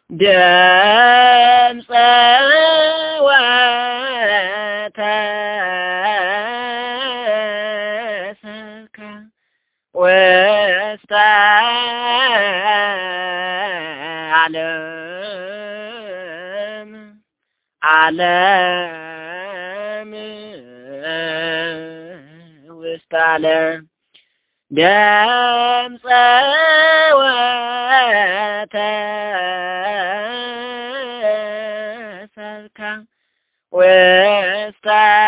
ድምፀ ወተሰካ ውስተ ዓለም ውስተ ዓለም ድምፀ ወተሰካ ውስተ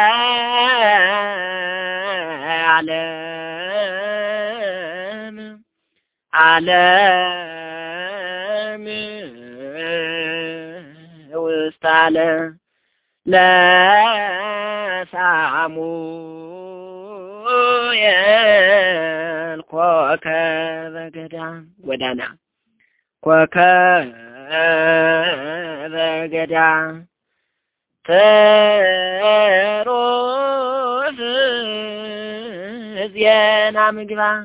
ዓለም ውስተ ዓለም ለሳሙኤል ኮከበ ገዳም ጎዳና ኮከበ ገዳም ትሩፍ ዜና ምግባር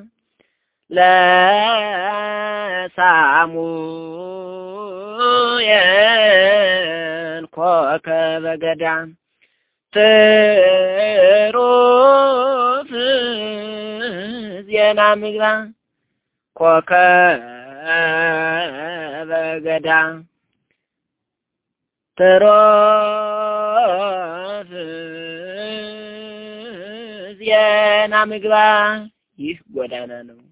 ለሳሙኤል ኮከበ ገዳም ትሩፍ ዜና ምግባር ኮከበ ገዳም ትሩፍ ዜና ምግባር ይህ ጎዳና ነው።